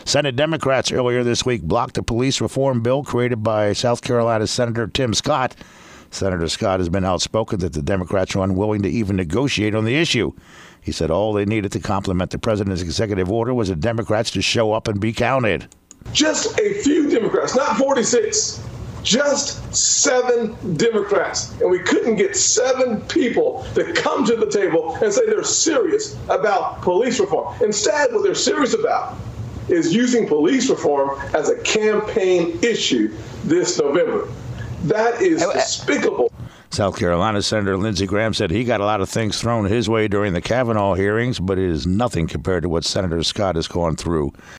Senate Democrats earlier this week blocked a police reform bill created by South Carolina Senator Tim Scott. Senator Scott has been outspoken that the Democrats are unwilling to even negotiate on the issue. He said all they needed to complement the president's executive order was the Democrats to show up and be counted. Just a few Democrats, not 46, just 7 Democrats. And we couldn't get 7 people to come to the table and say they're serious about police reform. Instead, what they're serious about is using police reform as a campaign issue this November. That is despicable. South Carolina Senator Lindsey Graham said he got a lot of things thrown his way during the Kavanaugh hearings, but it is nothing compared to what Senator Scott has gone through.